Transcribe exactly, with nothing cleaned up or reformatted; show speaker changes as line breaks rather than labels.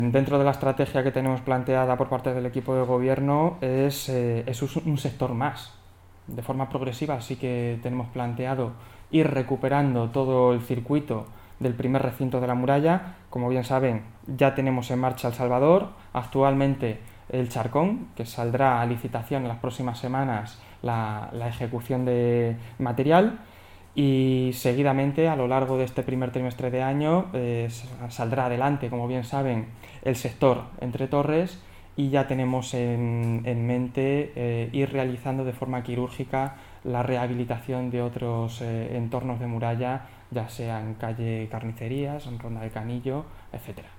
Dentro de la estrategia que tenemos planteada por parte del equipo de gobierno es, eh, es un sector más. De forma progresiva sí que tenemos planteado ir recuperando todo el circuito del primer recinto de la muralla. Como bien saben, ya tenemos en marcha El Salvador, actualmente el Charcón, que saldrá a licitación en las próximas semanas la, la ejecución de material, y seguidamente a lo largo de este primer trimestre de año eh, saldrá adelante, como bien saben, el sector Entre Torres, y ya tenemos en, en mente eh, ir realizando de forma quirúrgica la rehabilitación de otros eh, entornos de muralla, ya sea en calle Carnicerías, en Ronda del Canillo, etcétera.